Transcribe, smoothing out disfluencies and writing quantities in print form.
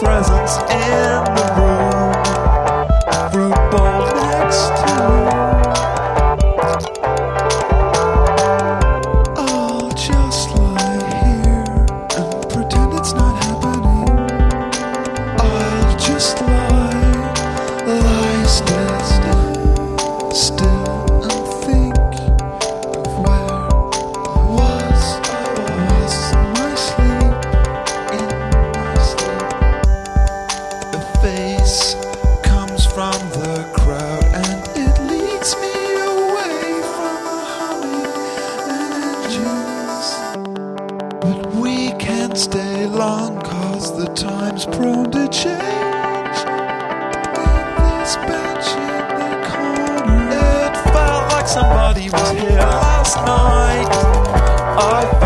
presence in the room. Fruit bowl next to. I'll just lie here and pretend it's not happening. I'll just lie still and think of where I was in my sleep, A face comes from the crowd and it leads me away from the humming engines. But we can't stay long 'cause the time's prone to change. In this bench in the corner, it felt like somebody was here last night. I